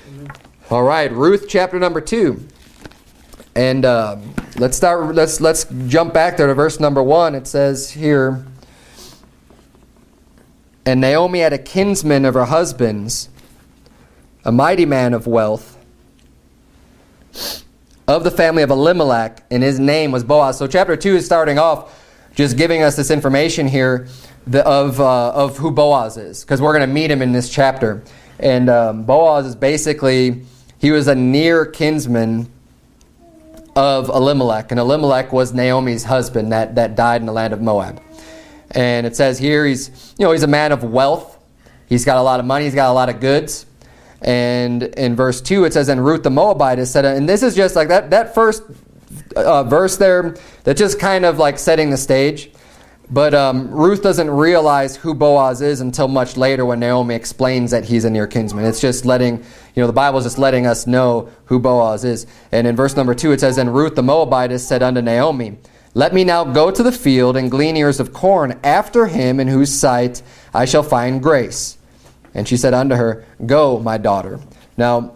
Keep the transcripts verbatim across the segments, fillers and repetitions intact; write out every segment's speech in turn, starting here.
All right, Ruth chapter number two. And um, let's start. Let's let's jump back there to verse number one. It says here, and Naomi had a kinsman of her husband's, a mighty man of wealth, of the family of Elimelech, and his name was Boaz. So chapter two is starting off just giving us this information here the, of uh, of who Boaz is, because we're going to meet him in this chapter. And um, Boaz is basically, he was a near kinsman of Elimelech, and Elimelech was Naomi's husband that, that died in the land of Moab. And it says here he's, you know, he's a man of wealth. He's got a lot of money. He's got a lot of goods. And in verse two it says, and Ruth the Moabitess said, and this is just like that, that first uh, verse there, that's just kind of like setting the stage. But um, Ruth doesn't realize who Boaz is until much later when Naomi explains that he's a near kinsman. It's just letting, you know, the Bible is just letting us know who Boaz is. And in verse number two it says, and Ruth the Moabitess said unto Naomi, let me now go to the field and glean ears of corn after him in whose sight I shall find grace. And she said unto her, go, my daughter. Now,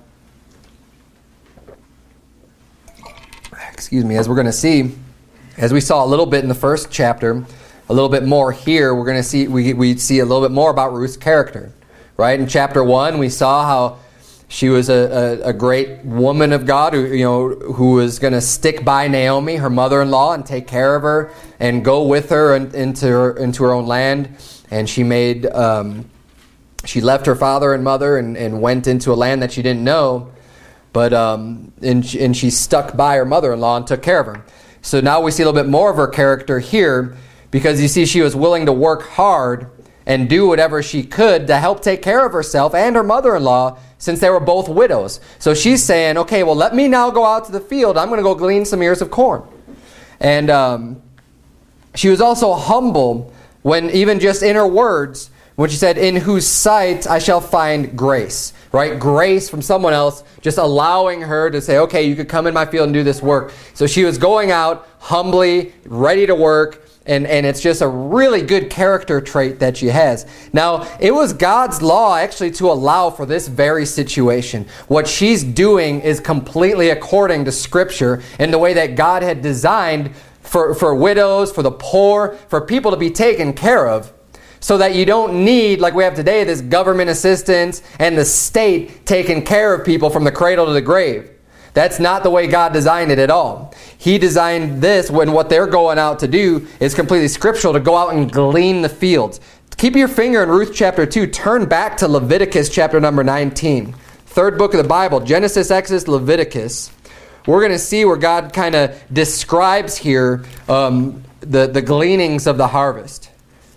excuse me, as we're going to see, as we saw a little bit in the first chapter, a little bit more here, we're going to see, we, we see a little bit more about Ruth's character. Right? In chapter one, we saw how she was a, a, a great woman of God who, you know, who was going to stick by Naomi, her mother-in-law, and take care of her and go with her in, into her, into her own land. And she made, um, she left her father and mother and, and went into a land that she didn't know. But um, and she, and she stuck by her mother-in-law and took care of her. So now we see a little bit more of her character here, because you see she was willing to work hard and do whatever she could to help take care of herself and her mother-in-law, since they were both widows. So she's saying, okay, well, let me now go out to the field. I'm going to go glean some ears of corn. And um, she was also humble when, even just in her words, when she said, in whose sight I shall find grace. Right? Grace from someone else, just allowing her to say, okay, you could come in my field and do this work. So she was going out humbly, ready to work. And, and it's just a really good character trait that she has. Now, it was God's law actually to allow for this very situation. What she's doing is completely according to Scripture and the way that God had designed for, for widows, for the poor, for people to be taken care of. So that you don't need, like we have today, this government assistance and the state taking care of people from the cradle to the grave. That's not the way God designed it at all. He designed this when what they're going out to do is completely scriptural, to go out and glean the fields. Keep your finger in Ruth chapter two. Turn back to Leviticus chapter number nineteen. Third book of the Bible, Genesis, Exodus, Leviticus. We're going to see where God kind of describes here um, the, the gleanings of the harvest.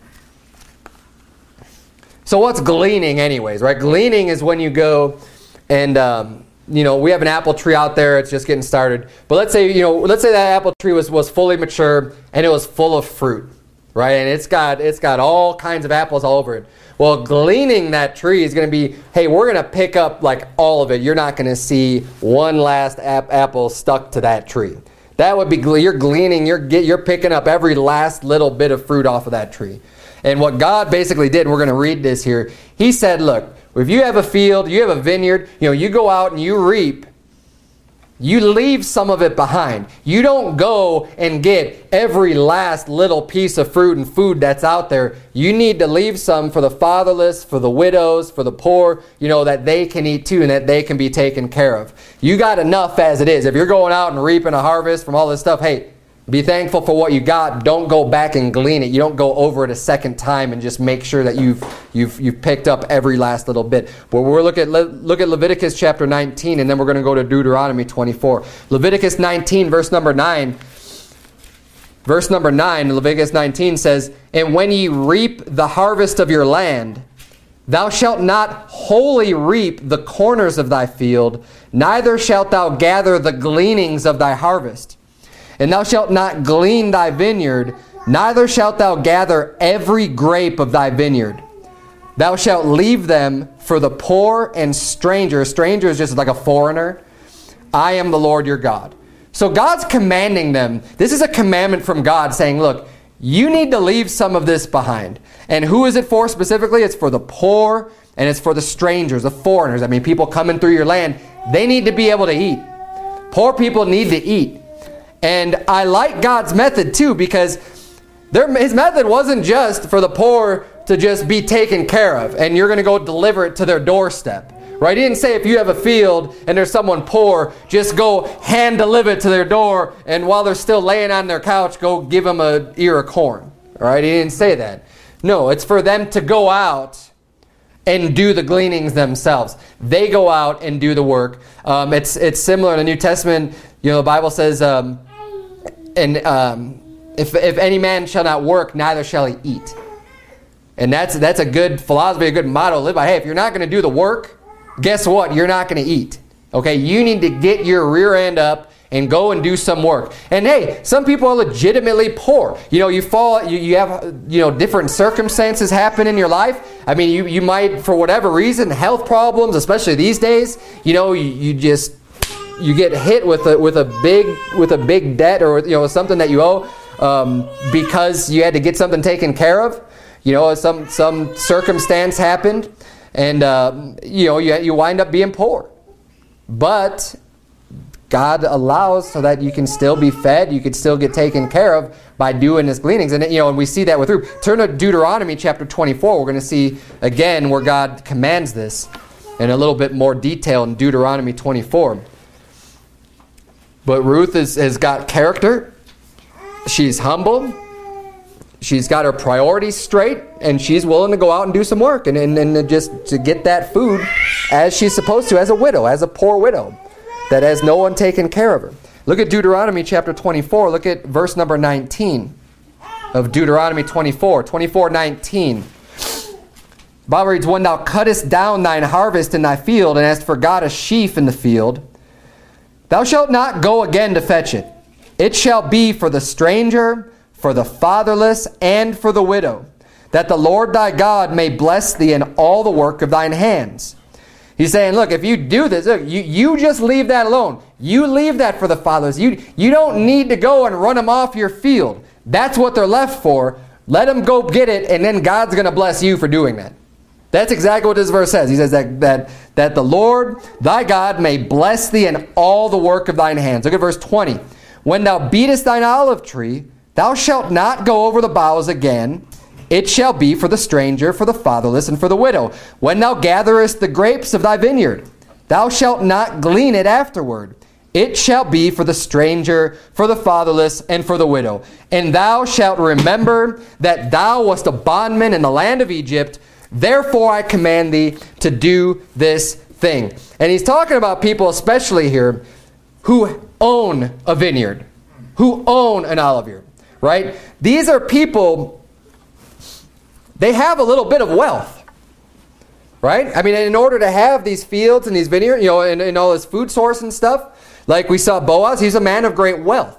So what's gleaning anyways, right? Gleaning is when you go and... Um, You know, we have an apple tree out there. It's just getting started. But let's say, you know, let's say that apple tree was, was fully mature and it was full of fruit, right? And it's got it's got all kinds of apples all over it. Well, gleaning that tree is going to be, hey, we're going to pick up like all of it. You're not going to see one last ap- apple stuck to that tree. That would be, you're gleaning, you're get, you're picking up every last little bit of fruit off of that tree. And what God basically did, and we're going to read this here, He said, look, if you have a field, you have a vineyard, you know, you go out and you reap, you leave some of it behind. You don't go and get every last little piece of fruit and food that's out there. You need to leave some for the fatherless, for the widows, for the poor, you know, that they can eat too and that they can be taken care of. You got enough as it is. If you're going out and reaping a harvest from all this stuff, hey, be thankful for what you got. Don't go back and glean it. You don't go over it a second time and just make sure that you've you've you've picked up every last little bit. But we'll look at look at Leviticus chapter nineteen, and then we're going to go to Deuteronomy twenty-four. Leviticus nineteen, verse number nine. Verse number nine, Leviticus nineteen says, "And when ye reap the harvest of your land, thou shalt not wholly reap the corners of thy field, neither shalt thou gather the gleanings of thy harvest. And thou shalt not glean thy vineyard, neither shalt thou gather every grape of thy vineyard. Thou shalt leave them for the poor and stranger." Stranger is just like a foreigner. "I am the Lord your God." So God's commanding them. This is a commandment from God saying, look, you need to leave some of this behind. And who is it for specifically? It's for the poor and it's for the strangers, the foreigners. I mean, people coming through your land, they need to be able to eat. Poor people need to eat. And I like God's method too, because there, his method wasn't just for the poor to just be taken care of and you're going to go deliver it to their doorstep. Right? He didn't say if you have a field and there's someone poor, just go hand deliver it to their door, and while they're still laying on their couch, go give them an ear of corn. All right? He didn't say that. No, it's for them to go out and do the gleanings themselves. They go out and do the work. Um, it's it's similar in the New Testament. You know, the Bible says, um, and um, if if any man shall not work, neither shall he eat. And that's that's a good philosophy, a good motto to live by. Hey, if you're not going to do the work, guess what? You're not going to eat. Okay, you need to get your rear end up and go and do some work. And hey, some people are legitimately poor. You know, you fall, you, you have, you know, different circumstances happen in your life. I mean, you, you might, for whatever reason, health problems, especially these days, you know, you, you just, you get hit with a, with a big, with a big debt, or, you know, something that you owe um, because you had to get something taken care of. You know, some, some circumstance happened. And, uh, you know, you, you wind up being poor. But God allows so that you can still be fed, you can still get taken care of by doing His gleanings. And, you know, and we see that with Ruth. Turn to Deuteronomy chapter twenty-four. We're going to see, again, where God commands this in a little bit more detail in Deuteronomy twenty-four. But Ruth is, has got character. She's humble. She's got her priorities straight, and she's willing to go out and do some work and, and, and just to get that food as she's supposed to, as a widow, as a poor widow that has no one taking care of her. Look at Deuteronomy chapter twenty-four. Look at verse number nineteen of Deuteronomy twenty-four. twenty-four nineteen. The Bible reads, when thou cuttest down thine harvest in thy field, and hast forgot a sheaf in the field, thou shalt not go again to fetch it. It shall be for the stranger, for the fatherless, and for the widow, that the Lord thy God may bless thee in all the work of thine hands. He's saying, look, if you do this, look, you, you just leave that alone. You leave that for the fatherless. You, you don't need to go and run them off your field. That's what they're left for. Let them go get it, and then God's going to bless you for doing that. That's exactly what this verse says. He says that, that, that the Lord thy God may bless thee in all the work of thine hands. Look at verse twenty. When thou beatest thine olive tree, thou shalt not go over the boughs again. It shall be for the stranger, for the fatherless, and for the widow. When thou gatherest the grapes of thy vineyard, thou shalt not glean it afterward. It shall be for the stranger, for the fatherless, and for the widow. And thou shalt remember that thou wast a bondman in the land of Egypt. Therefore I command thee to do this thing. And he's talking about people, especially here, who own a vineyard, who own an olive vineyard. Right? These are people, they have a little bit of wealth. Right? I mean, in order to have these fields and these vineyards, you know, and, and all this food source and stuff, like we saw Boaz, he's a man of great wealth.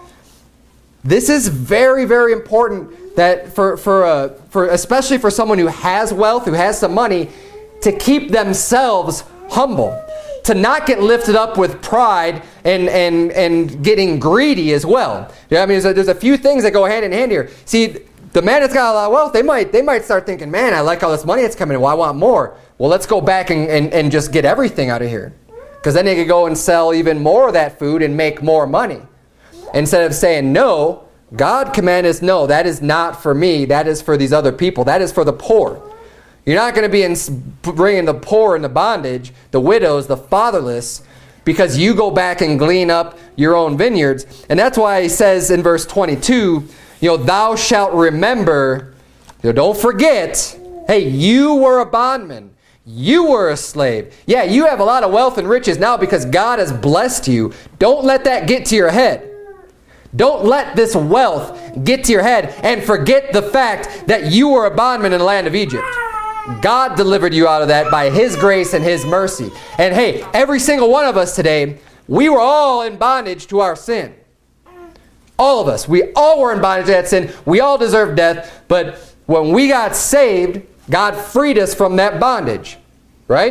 This is very, very important that for, for, uh, for especially for someone who has wealth, who has some money, to keep themselves humble. To not get lifted up with pride and, and, and getting greedy as well. Yeah, I mean, there's a, there's a few things that go hand in hand here. See, the man that's got a lot of wealth, they might, they might start thinking, man, I like all this money that's coming in. Well, I want more. Well, let's go back and, and, and just get everything out of here. Because then they could go and sell even more of that food and make more money. Instead of saying, no, God commanded us, no, that is not for me. That is for these other people. That is for the poor. You're not going to be in, bringing the poor into bondage, the widows, the fatherless, because you go back and glean up your own vineyards. And that's why he says in verse twenty-two, you know, thou shalt remember, you know, don't forget, hey, you were a bondman. You were a slave. Yeah, you have a lot of wealth and riches now because God has blessed you. Don't let that get to your head. Don't let this wealth get to your head and forget the fact that you were a bondman in the land of Egypt. God delivered you out of that by His grace and His mercy. And hey, every single one of us today, we were all in bondage to our sin. All of us. We all were in bondage to that sin. We all deserved death. But when we got saved, God freed us from that bondage. Right?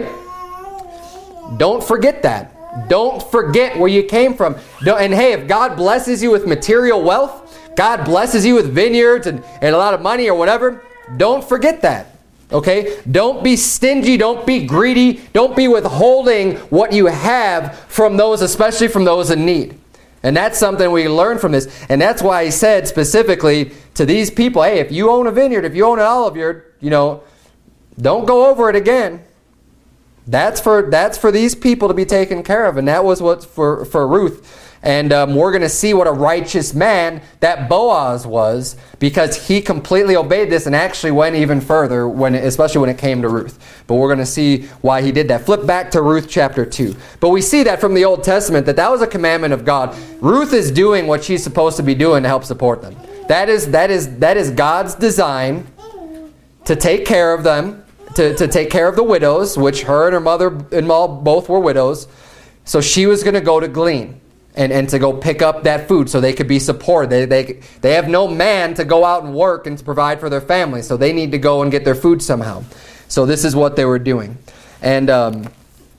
Don't forget that. Don't forget where you came from. Don't, and hey, if God blesses you with material wealth, God blesses you with vineyards and, and a lot of money or whatever, don't forget that. Okay? Don't be stingy. Don't be greedy. Don't be withholding what you have from those, especially from those in need. And that's something we learn from this. And that's why he said specifically to these people, hey, if you own a vineyard, if you own an olive yard, you know, don't go over it again. That's for that's for these people to be taken care of. And that was what for, for Ruth. And um, we're going to see what a righteous man that Boaz was, because he completely obeyed this and actually went even further, when, especially when it came to Ruth. But we're going to see why he did that. Flip back to Ruth chapter two. But we see that from the Old Testament, that that was a commandment of God. Ruth is doing what she's supposed to be doing to help support them. That is, that is, that is God's design to take care of them, to, to take care of the widows, which her and her mother-in-law both were widows. So she was going to go to glean. And, and to go pick up that food so they could be supported. They, they, they have no man to go out and work and to provide for their family. So they need to go and get their food somehow. So this is what they were doing. And um,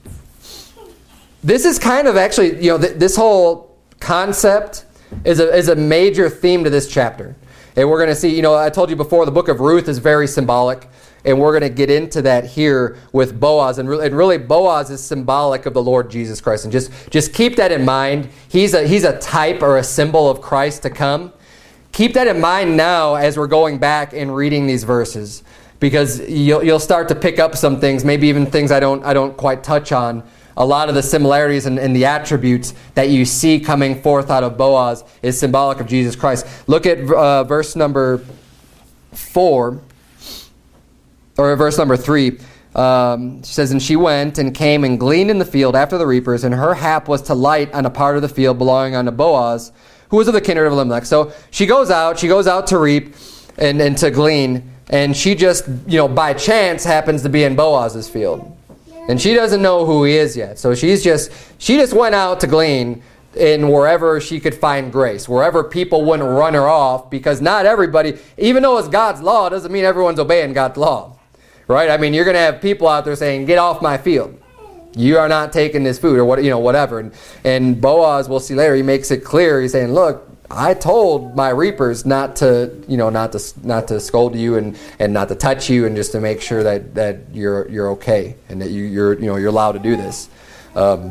this is kind of actually, you know, th- this whole concept is a, is a major theme to this chapter. And we're going to see, you know, I told you before, the book of Ruth is very symbolic. And we're going to get into that here with Boaz. And, re- and really, Boaz is symbolic of the Lord Jesus Christ. And just, just keep that in mind. He's a, he's a type or a symbol of Christ to come. Keep that in mind now as we're going back and reading these verses. Because you'll, you'll start to pick up some things, maybe even things I don't, I don't quite touch on. A lot of the similarities and, and the attributes that you see coming forth out of Boaz is symbolic of Jesus Christ. Look at uh, verse number four. Or verse number three, um, she says, and she went and came and gleaned in the field after the reapers, and her hap was to light on a part of the field belonging unto Boaz, who was of the kindred of Elimelech. So she goes out, she goes out to reap and, and to glean, and she just, you know, by chance happens to be in Boaz's field. And she doesn't know who he is yet. So she's just, she just went out to glean in wherever she could find grace, wherever people wouldn't run her off, because not everybody, even though it's God's law, it doesn't mean everyone's obeying God's law. Right? I mean, you're going to have people out there saying, get off my field. You are not taking this food, or what, you know, whatever. And, and Boaz, we'll see later, he makes it clear. He's saying, look, I told my reapers not to, you know, not to not to scold you and, and not to touch you, and just to make sure that, that you're you're okay and that you, you're you know you're allowed to do this. Um,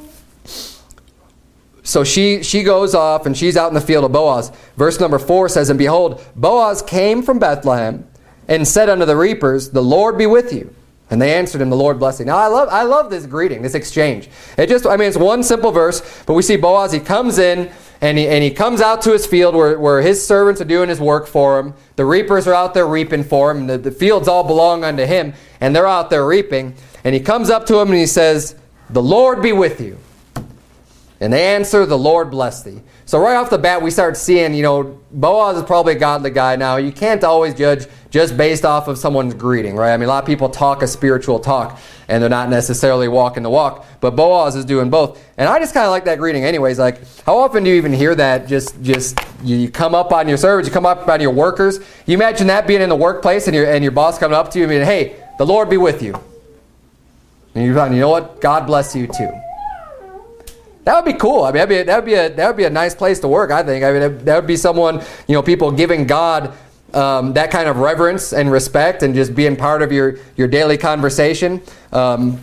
so she she goes off and she's out in the field of Boaz. Verse number four says, and behold, Boaz came from Bethlehem and said unto the reapers, the Lord be with you. And they answered him, the Lord bless thee. Now I love I love this greeting, this exchange. It just, I mean, it's one simple verse, but we see Boaz, he comes in and he and he comes out to his field where, where his servants are doing his work for him. The reapers are out there reaping for him. The, the fields all belong unto him, and they're out there reaping. And he comes up to him and he says, the Lord be with you. And they answer, the Lord bless thee. So right off the bat, we start seeing, you know, Boaz is probably a godly guy. Now, you can't always judge just based off of someone's greeting, right? I mean, a lot of people talk a spiritual talk, and they're not necessarily walking the walk. But Boaz is doing both. And I just kind of like that greeting anyways. Like, how often do you even hear that? Just, just you come up on your servants, you come up on your workers. You imagine that being in the workplace and your, and your boss coming up to you and being, hey, the Lord be with you. And you're like, you know what? God bless you too. That would be cool. I mean, that'd be, that'd be a that would be a nice place to work, I think. I mean, that, that would be someone, you know, people giving God um, that kind of reverence and respect, and just being part of your, your daily conversation. Um,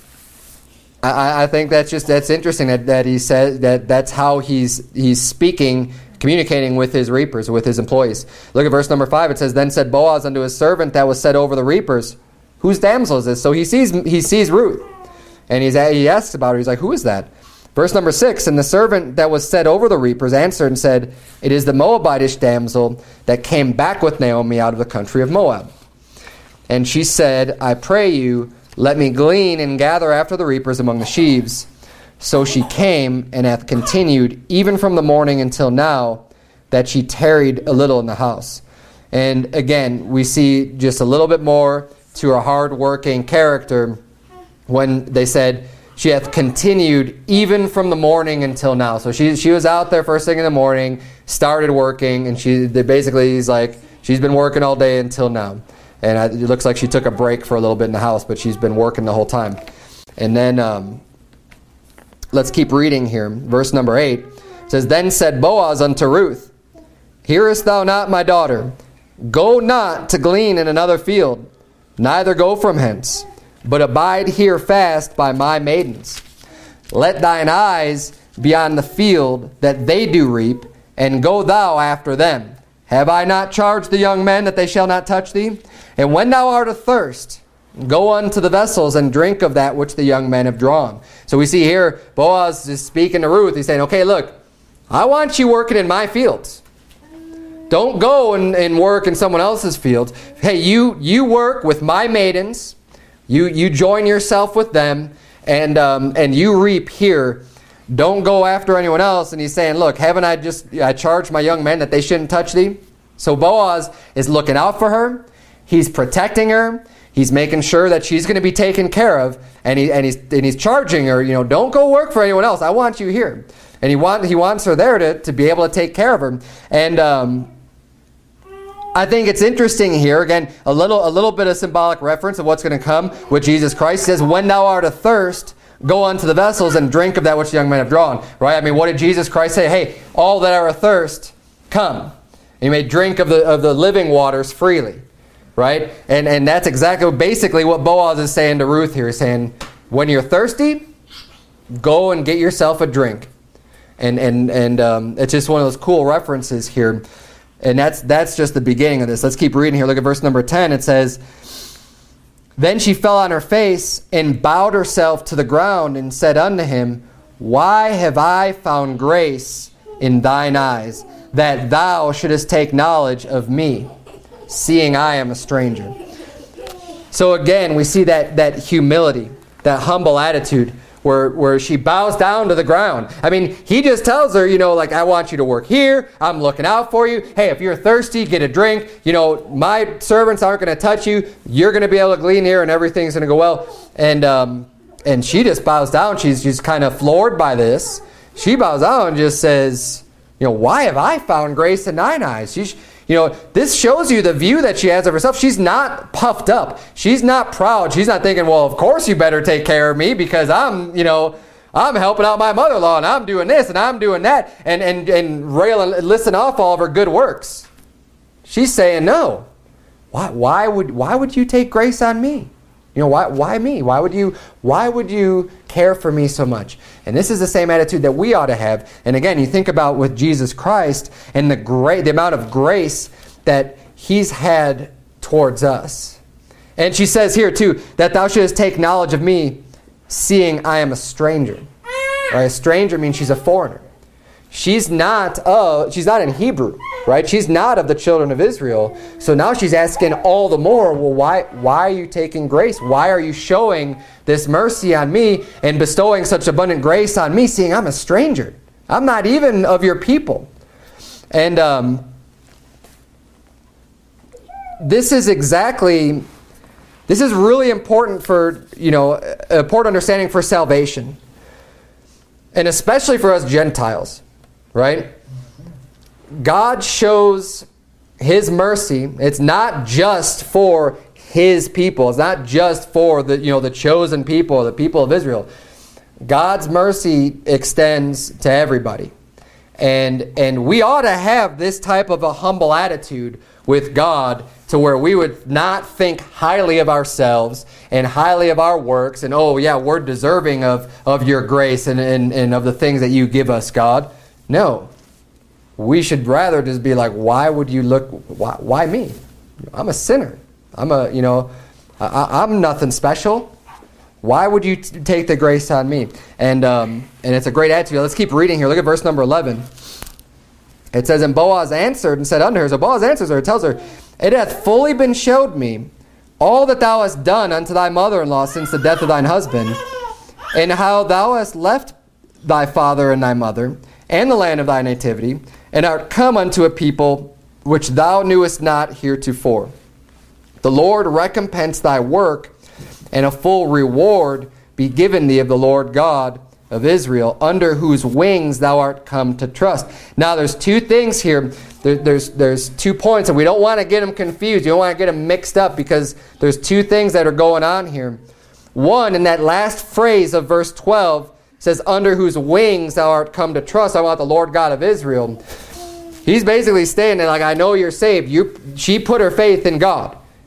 I, I think that's just that's interesting that, that he says that that's how he's he's speaking, communicating with his reapers, with his employees. Look at verse number five. It says, then said Boaz unto his servant that was set over the reapers, whose damsel is this? So he sees he sees Ruth, and he's he asks about her. He's like, who is that? Verse number six, and the servant that was set over the reapers answered and said, it is the Moabitish damsel that came back with Naomi out of the country of Moab. And she said, I pray you, let me glean and gather after the reapers among the sheaves. So she came and hath continued even from the morning until now, that she tarried a little in the house. And again, we see just a little bit more to her hard-working character when they said, she hath continued even from the morning until now. So she she was out there first thing in the morning, started working, and she they basically he's like she's been working all day until now. And I, it looks like she took a break for a little bit in the house, but she's been working the whole time. And then um, let's keep reading here. Verse number eight says, then said Boaz unto Ruth, hearest thou not, my daughter? Go not to glean in another field. neither go from hence, but abide here fast by my maidens. Let thine eyes be on the field that they do reap, and go thou after them. Have I not charged the young men that they shall not touch thee? And when thou art athirst, go unto the vessels and drink of that which the young men have drawn. So we see here Boaz is speaking to Ruth. He's saying, okay, look, I want you working in my fields. Don't go and, and work in someone else's fields. Hey, you you work with my maidens. You you join yourself with them, and um, and you reap here. Don't go after anyone else. And he's saying, look, haven't I just I charged my young men that they shouldn't touch thee? So Boaz is looking out for her. He's protecting her. He's making sure that she's going to be taken care of, and he and he's and he's charging her. You know, don't go work for anyone else. I want you here, and he want he wants her there to to be able to take care of her. And um, I think it's interesting here, again, a little a little bit of symbolic reference of what's going to come with Jesus Christ. It says, when thou art athirst, go unto the vessels and drink of that which the young men have drawn. Right? I mean, what did Jesus Christ say? Hey, all that are athirst, come. And you may drink of the of the living waters freely. Right? And and that's exactly, basically what Boaz is saying to Ruth here. He's saying, when you're thirsty, go and get yourself a drink. And and and um, it's just one of those cool references here. And that's that's just the beginning of this. Let's keep reading here. Look at verse number ten. It says, then she fell on her face and bowed herself to the ground and said unto him, why have I found grace in thine eyes, that thou shouldest take knowledge of me, seeing I am a stranger? So again, we see that that humility, that humble attitude, where where she bows down to the ground. I mean, he just tells her, you know, like, I want you to work here. I'm looking out for you. Hey, if you're thirsty, get a drink. You know, my servants aren't going to touch you. You're going to be able to glean here, and everything's going to go well. And um, and she just bows down. She's just kind of floored by this. She bows down and just says, you know, why have I found grace in thine eyes? She's You know, this shows you the view that she has of herself. She's not puffed up. She's not proud. She's not thinking, well, of course you better take care of me because I'm, you know, I'm helping out my mother-in-law and I'm doing this and I'm doing that, and, and, and rail and listen off all of her good works. She's saying, no. Why, why would why would you take grace on me? You know, why why me? Why would you why would you care for me so much? And this is the same attitude that we ought to have. And again, you think about with Jesus Christ and the great the amount of grace that he's had towards us. And she says here too, that thou shouldest take knowledge of me, seeing I am a stranger. Right? A stranger means she's a foreigner. She's not uh she's not in Hebrew, right? She's not of the children of Israel. So now she's asking all the more, well, why why are you taking grace? Why are you showing this mercy on me and bestowing such abundant grace on me, seeing I'm a stranger? I'm not even of your people. And um, this is exactly this is really important for, you know, important understanding for salvation. And especially for us Gentiles. Right? God shows his mercy. It's not just for his people. It's not just for the, you know, the chosen people, the people of Israel. God's mercy extends to everybody. And and we ought to have this type of a humble attitude with God, to where we would not think highly of ourselves and highly of our works and, oh yeah, we're deserving of, of your grace and, and, and of the things that you give us, God. No, we should rather just be like, why would you look, why, why me? I'm a sinner. I'm a, you know, I, I'm nothing special. Why would you t- take the grace on me? And um, and it's a great attitude. Let's keep reading here. Look at verse number eleven. It says, and Boaz answered and said unto her, so Boaz answers her, tells her, it hath fully been showed me all that thou hast done unto thy mother-in-law since the death of thine husband, and how thou hast left thy father and thy mother, and the land of thy nativity, and art come unto a people which thou knewest not heretofore. The Lord recompense thy work, and a full reward be given thee of the Lord God of Israel, under whose wings thou art come to trust. Now there's two things here. There, there's, there's two points, and we don't want to get them confused. You don't want to get them mixed up, because there's two things that are going on here. One, in that last phrase of verse twelve, says, under whose wings thou art come to trust. I want the Lord God of Israel. He's basically saying that, like, I know you're saved. You, she put her faith in God.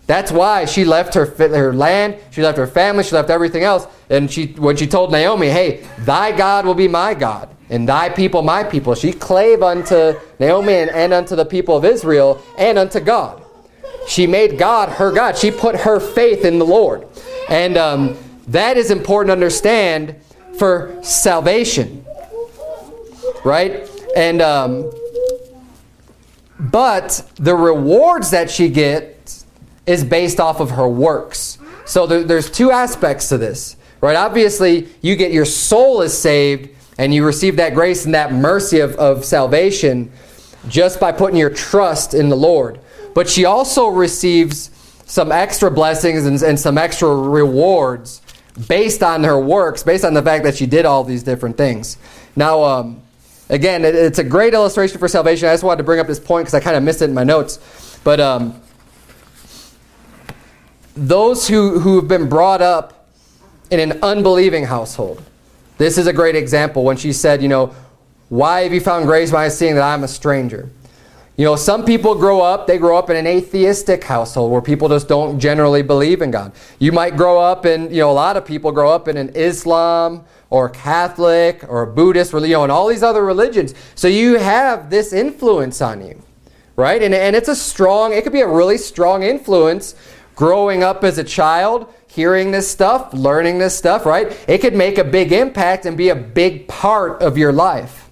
That's why she left her her land, she left her family, she left everything else. And she, when she told Naomi, hey, thy God will be my God, and thy people my people, she clave unto Naomi and, and unto the people of Israel and unto God. She made God her God. She put her faith in the Lord. And um, that is important to understand for salvation. Right? And um, but the rewards that she gets is based off of her works. So there, there's two aspects to this. Right? Obviously, you get your soul is saved and you receive that grace and that mercy of, of salvation just by putting your trust in the Lord. But she also receives some extra blessings and, and some extra rewards based on her works, based on the fact that she did all these different things. Now, um, again, it, it's a great illustration for salvation. I just wanted to bring up this point because I kind of missed it in my notes. But um, those who, who have been brought up in an unbelieving household. This is a great example when she said, you know, why have you found grace by seeing that I'm a stranger? You know, some people grow up, they grow up in an atheistic household where people just don't generally believe in God. You might grow up in, you know, a lot of people grow up in an Islam or Catholic or a Buddhist, you know, and all these other religions. So you have this influence on you, right? And, and it's a strong, it could be a really strong influence growing up as a child, hearing this stuff, learning this stuff, right? It could make a big impact and be a big part of your life.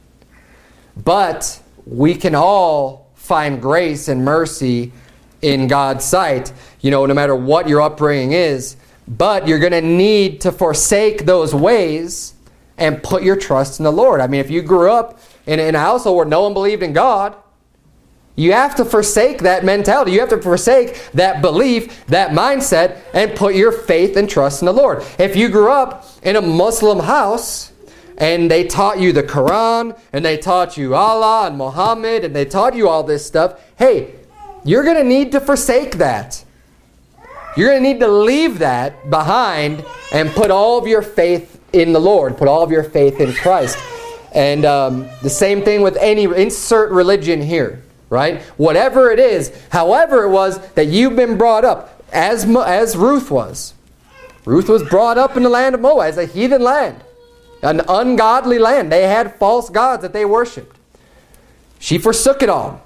But we can all find grace and mercy in God's sight, you know, no matter what your upbringing is. But you're going to need to forsake those ways and put your trust in the Lord. I mean, if you grew up in, in a household where no one believed in God, you have to forsake that mentality. You have to forsake that belief, that mindset, and put your faith and trust in the Lord. If you grew up in a Muslim house and they taught you the Quran and they taught you Allah and Muhammad and they taught you all this stuff, hey, you're going to need to forsake that. You're going to need to leave that behind and put all of your faith in the Lord. Put all of your faith in Christ. And um, the same thing with any, insert religion here. Right? Whatever it is, however it was that you've been brought up, as as Ruth was. Ruth was brought up in the land of Moab, as a heathen land, an ungodly land. They had false gods that they worshipped. She forsook it all.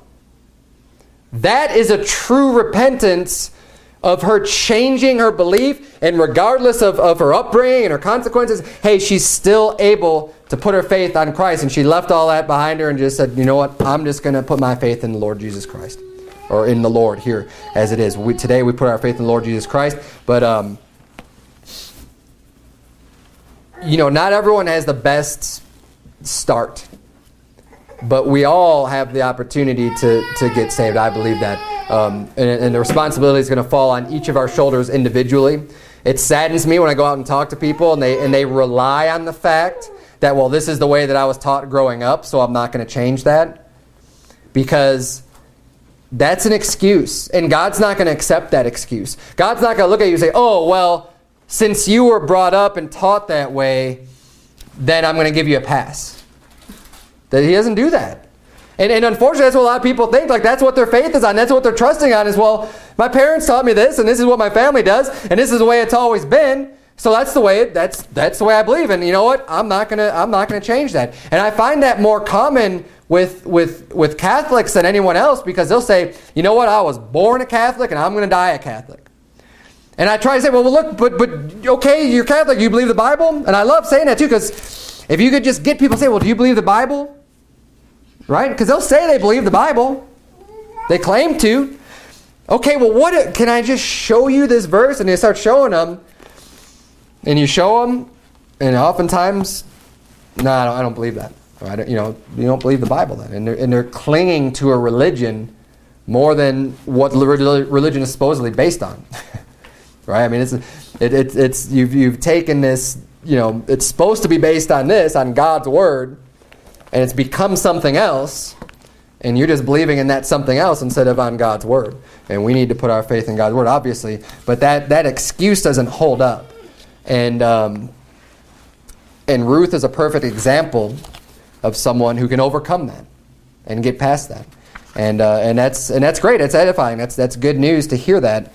That is a true repentance of her changing her belief, and regardless of, of her upbringing and her consequences, hey, she's still able to put her faith on Christ. And she left all that behind her and just said, you know what, I'm just going to put my faith in the Lord Jesus Christ. Or in the Lord here, as it is. We, today we put our faith in the Lord Jesus Christ. But, um, you know, not everyone has the best start. But we all have the opportunity to, to get saved. I believe that. Um, and, and the responsibility is going to fall on each of our shoulders individually. It saddens me when I go out and talk to people and they and they rely on the fact that, well, this is the way that I was taught growing up, so I'm not going to change that. Because that's an excuse. And God's not going to accept that excuse. God's not going to look at you and say, oh, well, since you were brought up and taught that way, then I'm going to give you a pass. That He doesn't do that. And, and unfortunately, that's what a lot of people think. Like, that's what their faith is on. That's what they're trusting on is, well, my parents taught me this, and this is what my family does, and this is the way it's always been. So that's the way it, that's that's the way I believe. And you know what? I'm not gonna I'm not gonna change that. And I find that more common with with with Catholics than anyone else, because they'll say, you know what? I was born a Catholic, and I'm gonna die a Catholic. And I try to say, well, well look, but but okay, you're Catholic. You believe the Bible? And I love saying that too, because if you could just get people to say, well, do you believe the Bible? Right? Because they'll say they believe the Bible. They claim to. Okay, well, what can I just show you this verse? And they start showing them. And you show them, and oftentimes, no, I don't, I don't believe that. Or I don't, you know, you don't believe the Bible then. And they're, and they're clinging to a religion more than what religion is supposedly based on. Right? I mean, it's it, it, it's you've you've taken this, you know, it's supposed to be based on this, on God's word. And it's become something else, and you're just believing in that something else instead of on God's word. And we need to put our faith in God's word, obviously. But that, that excuse doesn't hold up. And um, and Ruth is a perfect example of someone who can overcome that and get past that. And uh, and that's and that's great. It's edifying. That's that's good news to hear that.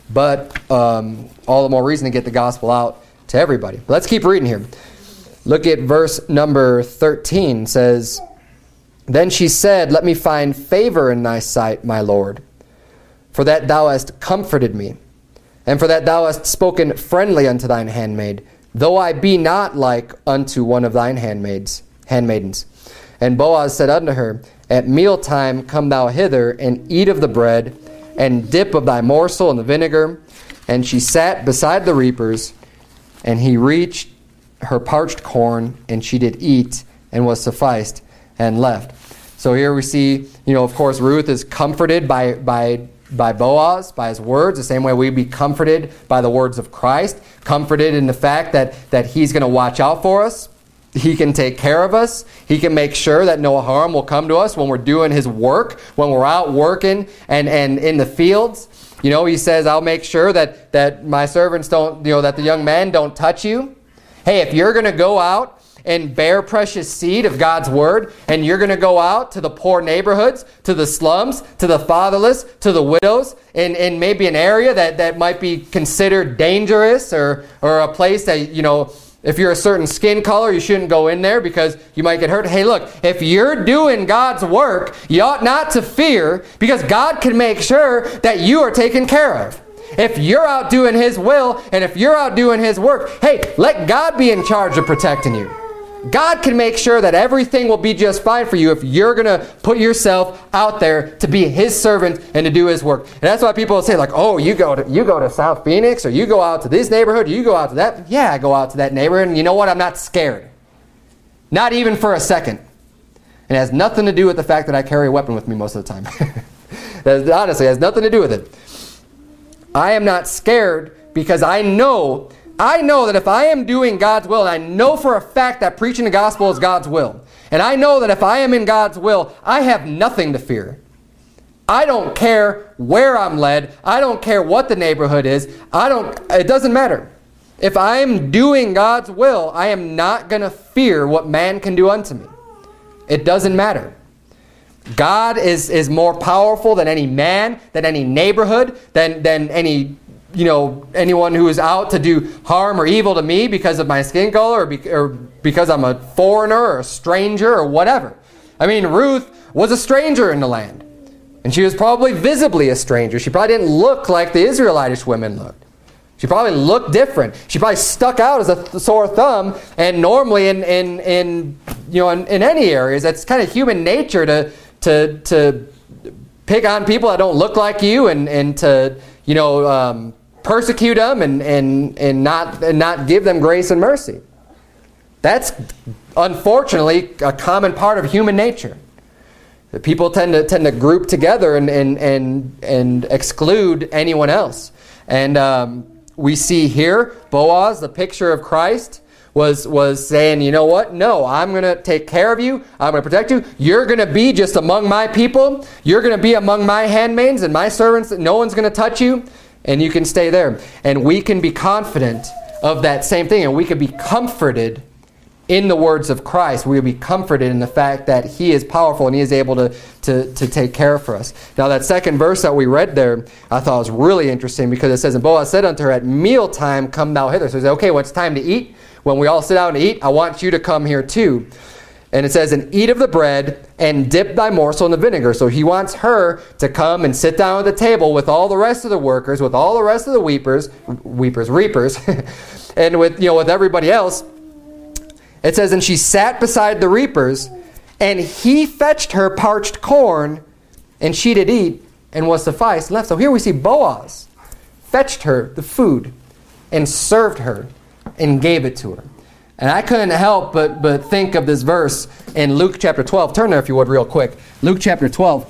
but um, all the more reason to get the gospel out to everybody. Let's keep reading here. Look at verse number thirteen. It says, "Then she said, Let me find favor in thy sight, my Lord, for that thou hast comforted me, and for that thou hast spoken friendly unto thine handmaid, though I be not like unto one of thine handmaids, handmaidens. And Boaz said unto her, At mealtime come thou hither, and eat of the bread, and dip of thy morsel in the vinegar. And she sat beside the reapers, and he reached her parched corn, and she did eat, and was sufficed, and left." So here we see, you know, of course, Ruth is comforted by by by Boaz, by his words, the same way we'd be comforted by the words of Christ, comforted in the fact that, that he's going to watch out for us. He can take care of us. He can make sure that no harm will come to us when we're doing his work, when we're out working and, and in the fields. You know, he says, I'll make sure that, that my servants don't, you know, that the young men don't touch you. Hey, if you're going to go out and bear precious seed of God's word, and you're going to go out to the poor neighborhoods, to the slums, to the fatherless, to the widows, in, in maybe an area that, that might be considered dangerous, or, or a place that, you know, if you're a certain skin color, you shouldn't go in there because you might get hurt. Hey, look, if you're doing God's work, you ought not to fear, because God can make sure that you are taken care of. If you're out doing his will, and if you're out doing his work, hey, let God be in charge of protecting you. God can make sure that everything will be just fine for you if you're going to put yourself out there to be his servant and to do his work. And that's why people say, like, oh, you go to you go to South Phoenix, or you go out to this neighborhood, or you go out to that. Yeah, I go out to that neighborhood, and you know what? I'm not scared. Not even for a second. It has nothing to do with the fact that I carry a weapon with me most of the time. That honestly has nothing to do with it. I am not scared because I know I know that if I am doing God's will, and I know for a fact that preaching the gospel is God's will, and I know that if I am in God's will, I have nothing to fear. I don't care where I'm led. I don't care what the neighborhood is. I don't, it doesn't matter. If I am doing God's will, I am not going to fear what man can do unto me. It doesn't matter. God is, is more powerful than any man, than any neighborhood, than, than any you know, anyone who is out to do harm or evil to me because of my skin color, or, be, or because I'm a foreigner or a stranger or whatever. I mean, Ruth was a stranger in the land. And she was probably visibly a stranger. She probably didn't look like the Israelitish women looked. She probably looked different. She probably stuck out as a th- sore thumb. And normally in, in, in, you know, in, in any areas, that's kind of human nature to, to, to pick on people that don't look like you, and, and to, you know, um, persecute them and, and, and, not, and not give them grace and mercy. That's unfortunately a common part of human nature. The people tend to tend to group together and, and, and, and exclude anyone else. And um, we see here, Boaz, the picture of Christ, was, was saying, you know what? No, I'm going to take care of you. I'm going to protect you. You're going to be just among my people. You're going to be among my handmaids and my servants. No one's going to touch you. And you can stay there. And we can be confident of that same thing. And we can be comforted in the words of Christ. We will be comforted in the fact that he is powerful and he is able to, to, to take care for us. Now that second verse that we read there, I thought was really interesting, because it says, and Boaz said unto her, At mealtime come thou hither. So he said, okay, well, it's time to eat. When we all sit down to eat, I want you to come here too. And it says, and eat of the bread, and dip thy morsel in the vinegar. So he wants her to come and sit down at the table with all the rest of the workers, with all the rest of the weepers, weepers, reapers, and with, you know, with everybody else. It says, and she sat beside the reapers, and he fetched her parched corn, and she did eat, and was sufficed, and left. So here we see Boaz fetched her the food, and served her, and gave it to her. And I couldn't help but, but think of this verse in Luke chapter twelve. Turn there if you would real quick. Luke chapter twelve.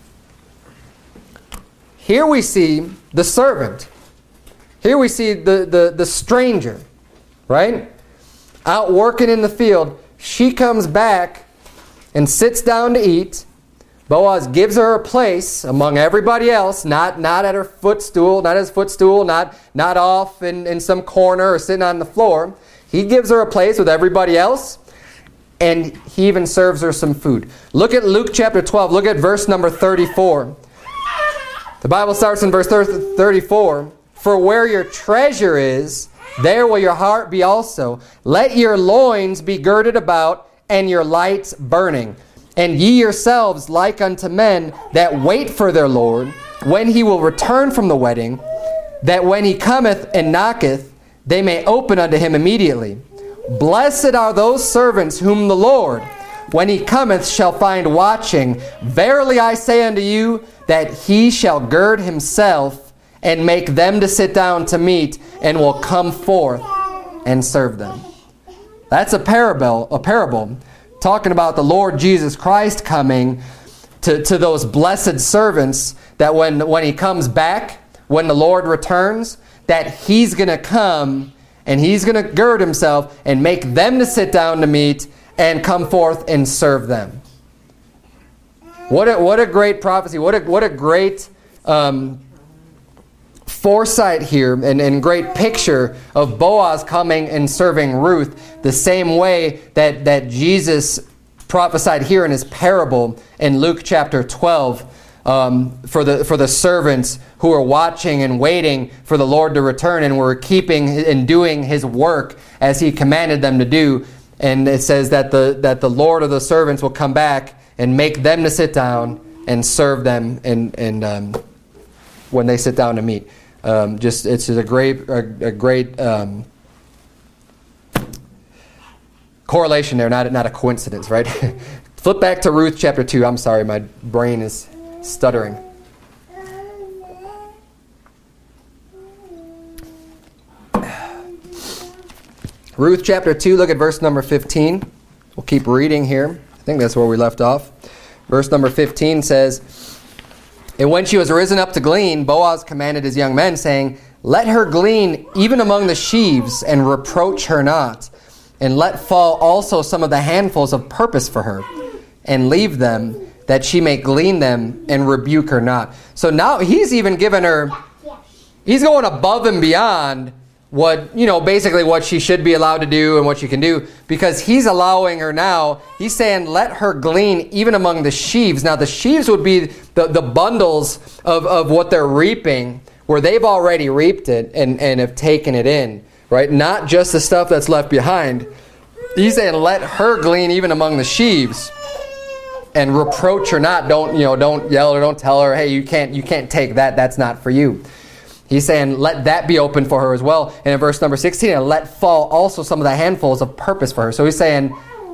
Here we see the servant. Here we see the, the, the stranger, right? Out working in the field. She comes back and sits down to eat. Boaz gives her a place among everybody else, not, not at her footstool, not his footstool, not, not off in, in some corner or sitting on the floor. He gives her a place with everybody else, and he even serves her some food. Look at Luke chapter twelve. Look at verse number thirty-four. The Bible starts in verse thirty-four. For where your treasure is, there will your heart be also. Let your loins be girded about, and your lights burning. And ye yourselves like unto men that wait for their Lord, when he will return from the wedding, that when he cometh and knocketh, they may open unto him immediately. Blessed are those servants whom the Lord, when he cometh, shall find watching. Verily I say unto you, that he shall gird himself, and make them to sit down to meat, and will come forth and serve them. That's a parable, a parable talking about the Lord Jesus Christ coming to, to those blessed servants, that when, when he comes back, when the Lord returns, that he's going to come and he's going to gird himself and make them to sit down to meat and come forth and serve them. What a, what a great prophecy. What a, what a great um, foresight here and, and great picture of Boaz coming and serving Ruth, the same way that, that Jesus prophesied here in his parable in Luke chapter twelve um, for the for the servants who were watching and waiting for the Lord to return and were keeping and doing his work as he commanded them to do. And it says that the that the Lord of the servants will come back and make them to sit down and serve them and and um, when they sit down to meet. Um, just it's just a great a, a great um, correlation there, not not a coincidence, right? Flip back to Ruth chapter two. I'm sorry, my brain is stuttering. Ruth chapter two, look at verse number fifteen. We'll keep reading here. I think that's where we left off. Verse number fifteen says, "And when she was risen up to glean, Boaz commanded his young men, saying, Let her glean even among the sheaves, and reproach her not. And let fall also some of the handfuls of purpose for her, and leave them, that she may glean them, and rebuke her not." So now he's even given her, he's going above and beyond what, you know, basically what she should be allowed to do and what she can do, because he's allowing her now, he's saying, let her glean even among the sheaves. Now the sheaves would be the, the bundles of, of what they're reaping, where they've already reaped it and, and have taken it in, right? Not just the stuff that's left behind. He's saying, let her glean even among the sheaves, and reproach her not. Don't, you know, don't yell or don't tell her, hey, you can't, you can't take that. That's not for you. He's saying, let that be open for her as well. And in verse number sixteen, and let fall also some of the handfuls of purpose for her. So he's saying,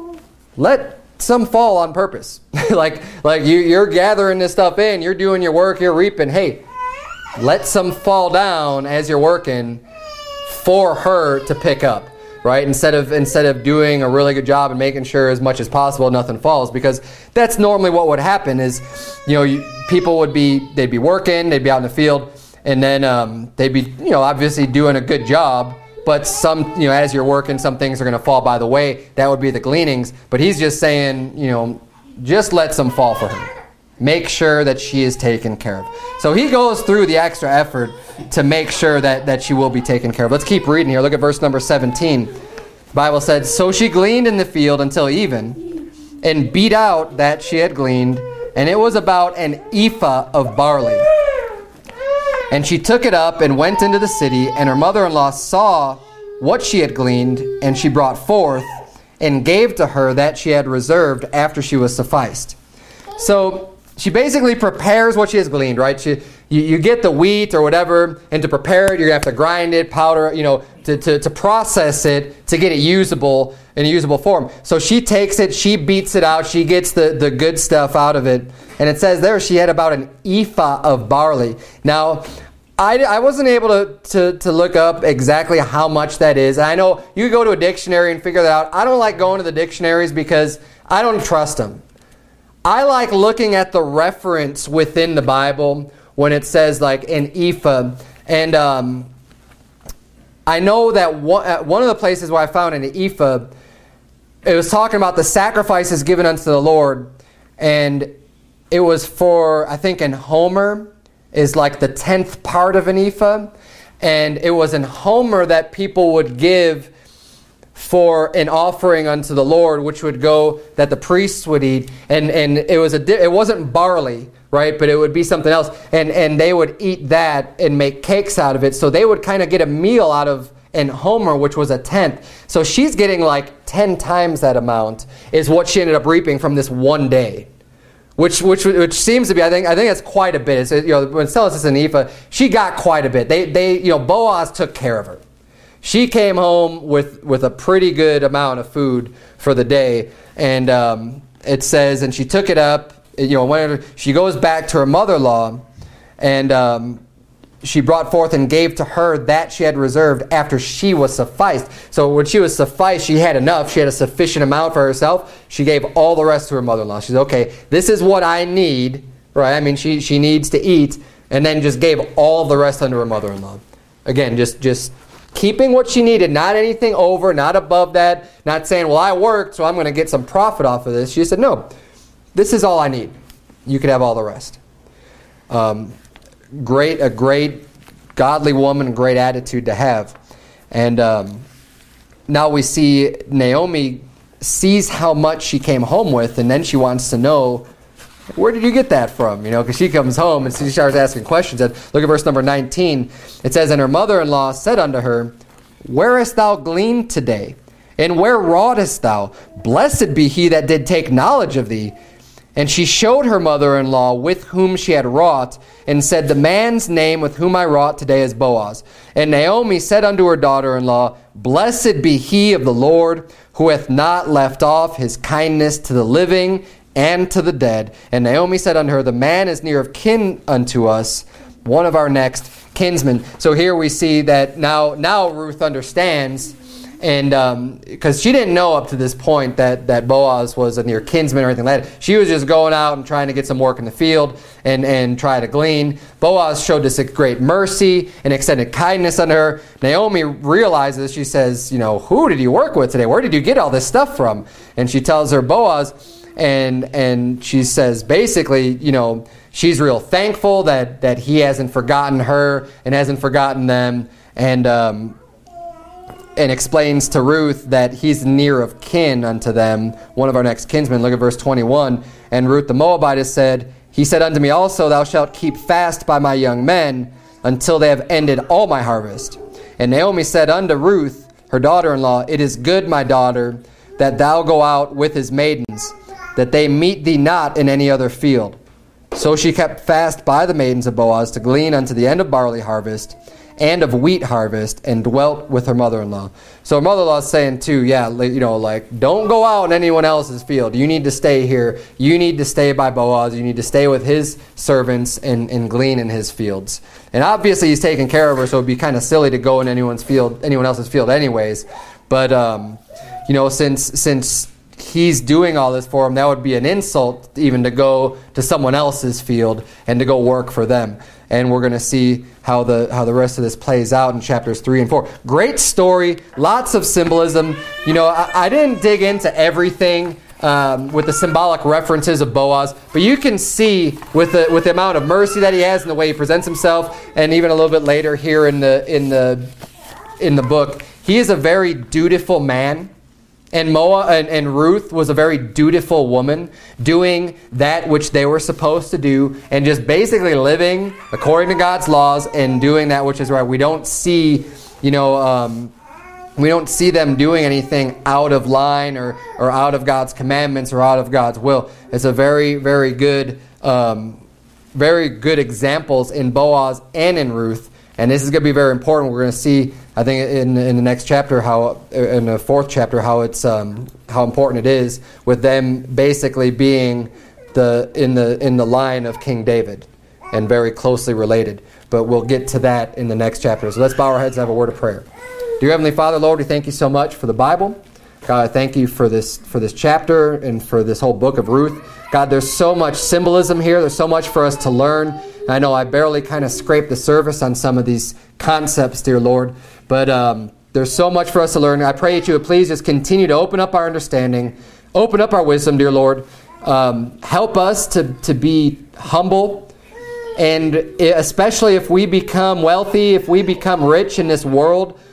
let some fall on purpose. like like you, you're gathering this stuff in, you're doing your work, you're reaping. Hey, let some fall down as you're working for her to pick up. Right? Instead of instead of doing a really good job and making sure as much as possible nothing falls, because that's normally what would happen is, you know, you, people would be, they'd be working, they'd be out in the field, and then um, they'd be, you know, obviously doing a good job, but some, you know, as you're working, some things are going to fall by the way. That would be the gleanings. But he's just saying, you know, just let some fall for her. Make sure that she is taken care of. So he goes through the extra effort to make sure that, that she will be taken care of. Let's keep reading here. Look at verse number seventeen. The Bible said, "So she gleaned in the field until even, and beat out that she had gleaned, and it was about an ephah of barley. And she took it up and went into the city, and her mother-in-law saw what she had gleaned, and she brought forth and gave to her that she had reserved after she was sufficed." So she basically prepares what she has gleaned, right? She, you, you get the wheat or whatever, and to prepare it, you're going to have to grind it, powder it, you know, to, to, to process it, to get it usable in a usable form. So she takes it, she beats it out, she gets the, the good stuff out of it. And it says there she had about an ephah of barley. Now, I, I wasn't able to, to, to look up exactly how much that is. I know you could go to a dictionary and figure that out. I don't like going to the dictionaries because I don't trust them. I like looking at the reference within the Bible when it says like an ephah. And um, I know that one, uh, one of the places where I found an ephah, it was talking about the sacrifices given unto the Lord. And it was for, I think in Homer, is like the tenth part of an ephah. And it was in Homer that people would give for an offering unto the Lord, which would go that the priests would eat, and and it was a di- it wasn't barley, right? But it would be something else, and and they would eat that and make cakes out of it. So they would kind of get a meal out of an homer, which was a tenth. So she's getting like ten times that amount is what she ended up reaping from this one day. Which, which, which seems to be, I think, I think that's quite a bit. It's, you know, when it tells us an ephah, she got quite a bit. They, they, you know, Boaz took care of her. She came home with, with a pretty good amount of food for the day, and um, it says, and she took it up. You know, when she goes back to her mother-in-law, and um, she brought forth and gave to her that she had reserved after she was sufficed. So when she was sufficed, she had enough. She had a sufficient amount for herself. She gave all the rest to her mother-in-law. She said, okay, this is what I need, right? I mean, she, she needs to eat, and then just gave all the rest unto her mother-in-law. Again, just, just keeping what she needed, not anything over, not above that, not saying, well, I worked, so I'm going to get some profit off of this. She said, no, this is all I need. You could have all the rest. Um, Great, a great godly woman, great attitude to have. And um, now we see Naomi sees how much she came home with, and then she wants to know, where did you get that from? You know, because she comes home and she starts asking questions. And look at verse number nineteen. It says, and her mother-in-law said unto her, where hast thou gleaned today? And where wroughtest thou? Blessed be he that did take knowledge of thee. And she showed her mother-in-law with whom she had wrought, and said, the man's name with whom I wrought today is Boaz. And Naomi said unto her daughter-in-law, blessed be he of the Lord, who hath not left off his kindness to the living and to the dead. And Naomi said unto her, the man is near of kin unto us, one of our next kinsmen. So here we see that now, now Ruth understands. And because um, she didn't know up to this point that, that Boaz was a near kinsman or anything like that. She was just going out and trying to get some work in the field and, and try to glean. Boaz showed this great mercy and extended kindness unto her. Naomi realizes, she says, you know, who did you work with today? Where did you get all this stuff from? And she tells her Boaz, and and she says basically, you know, she's real thankful that, that he hasn't forgotten her and hasn't forgotten them. And... Um, and explains to Ruth that he's near of kin unto them, one of our next kinsmen. Look at verse twenty-one. And Ruth the Moabitess said, he said unto me also, thou shalt keep fast by my young men until they have ended all my harvest. And Naomi said unto Ruth, her daughter-in-law, it is good, my daughter, that thou go out with his maidens, that they meet thee not in any other field. So she kept fast by the maidens of Boaz to glean unto the end of barley harvest, and of wheat harvest, and dwelt with her mother-in-law. So her mother-in-law is saying too, yeah, you know, like, don't go out in anyone else's field. You need to stay here. You need to stay by Boaz. You need to stay with his servants and, and glean in his fields. And obviously he's taking care of her, so it would be kind of silly to go in anyone's field, anyone else's field anyways. But, um, you know, since since he's doing all this for him, that would be an insult even to go to someone else's field and to go work for them. And we're going to see how the how the rest of this plays out in chapters three and four. Great story, lots of symbolism. You know, I, I didn't dig into everything um, with the symbolic references of Boaz, but you can see with the with the amount of mercy that he has and the way he presents himself, and even a little bit later here in the in the in the book, he is a very dutiful man. And Moa and, and Ruth was a very dutiful woman, doing that which they were supposed to do, and just basically living according to God's laws and doing that which is right. We don't see, you know, um, we don't see them doing anything out of line or, or out of God's commandments or out of God's will. It's a very, very good, um, very good examples in Boaz and in Ruth. And this is going to be very important. We're going to see, I think, in in the next chapter, how in the fourth chapter, how it's um, how important it is with them basically being the in the in the line of King David and very closely related. But we'll get to that in the next chapter. So let's bow our heads and have a word of prayer. Dear Heavenly Father, Lord, we thank you so much for the Bible. God, I thank you for this for this chapter and for this whole book of Ruth. God, there's so much symbolism here. There's so much for us to learn. I know I barely kind of scraped the surface on some of these concepts, dear Lord, but um, there's so much for us to learn. I pray that you would please just continue to open up our understanding, open up our wisdom, dear Lord. Um, help us to, to be humble, and especially if we become wealthy, if we become rich in this world,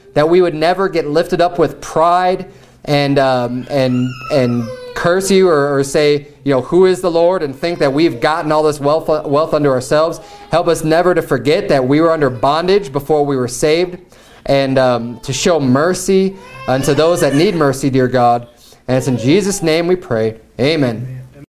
that we would never get lifted up with pride and um, and and curse you or, or say, you know, who is the Lord, and think that we've gotten all this wealth wealth unto ourselves. Help us never to forget that we were under bondage before we were saved, and um, to show mercy unto those that need mercy, dear God. And it's in Jesus' name we pray. Amen.